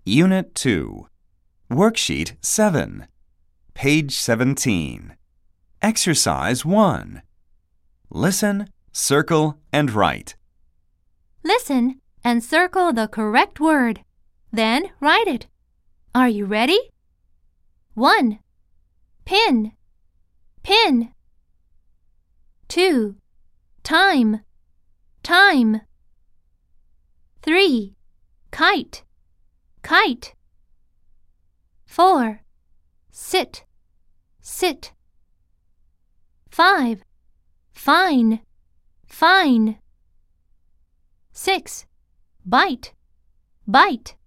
Unit 2, Worksheet 7, page 17. Exercise 1. Listen, circle, and write. Listen and circle the correct word. Then write it. Are you ready? 1. Pin, pin. 2. Time, time. 3. Kite, kite. 4. Sit, sit. 5. Fine, fine. 6. Bite, bite.